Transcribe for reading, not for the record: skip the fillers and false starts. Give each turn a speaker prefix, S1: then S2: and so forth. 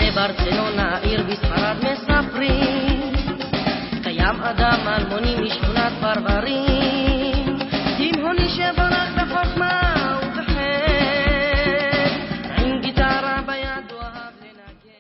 S1: בברצלונה, עיר בספרד מספרים, קיים אדם אלמוני משכונת פרברים,